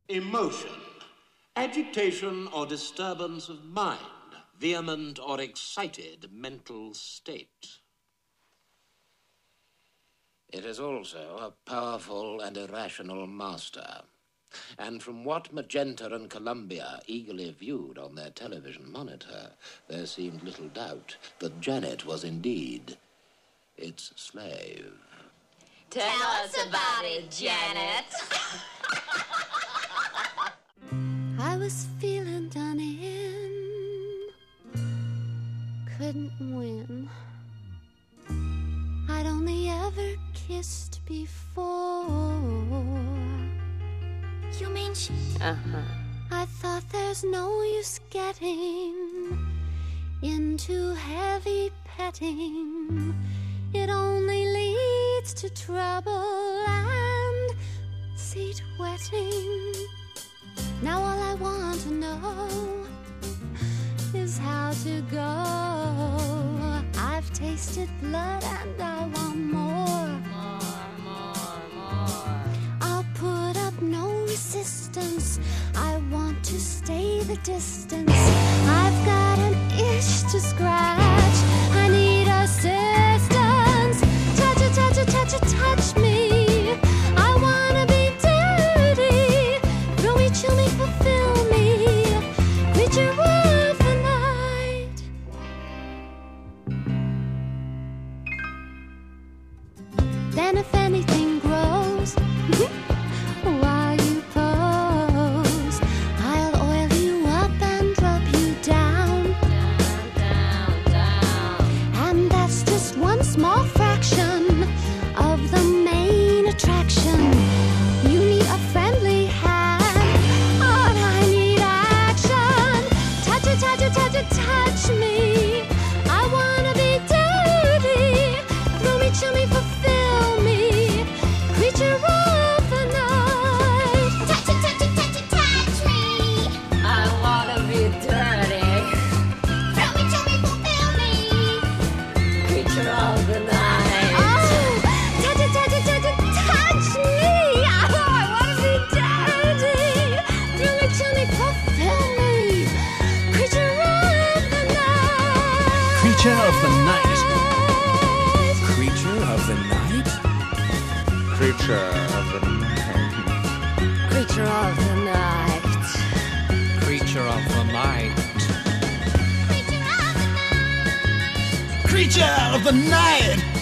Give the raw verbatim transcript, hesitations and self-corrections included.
Emotion. Agitation or disturbance of mind. Vehement or excited mental state. It is also a powerful and irrational master. And from what Magenta and Columbia eagerly viewed on their television monitor, there seemed little doubt that Janet was indeed its slave. Tell us about it, Janet. I was feeling done in, couldn't win. I'd only ever kissed before. You mean she? Uh-huh. I thought there's no use getting into heavy petting. It only leads to trouble and seat wetting. Now all I want to know is how to go. I've tasted blood and I want more. More, more, more. I'll put up no resistance. I want to stay the distance. I've got an itch to scratch. I need assistance. Touch it, touch it, touch it, touch me. I wanna be dirty. Thrill me, chill me, fulfill me. Creature of the night. Then if anything grows while you pose, I'll oil you up and drop you down. Down, down, down. And that's just one small fraction of the main attraction. You need a friendly hand, but I need action. Touch it, touch it, touch it, touch me. I wanna be dirty. Thrill me, chill me, fulfill me. Creature of the night. Touch it, touch it, touch it, touch me. I wanna be dirty. Thrill me, chill me, fulfill me. Creature of the night. Oh, touch it, touch it, touch it, touch me. Oh, I wanna be dirty. Thrill me, chill me, fulfill me. Creature of the night. Creature of the night. Creature of the night? Creature of the night. Creature of the night. Creature of the night. Creature of the night. Creature of the night!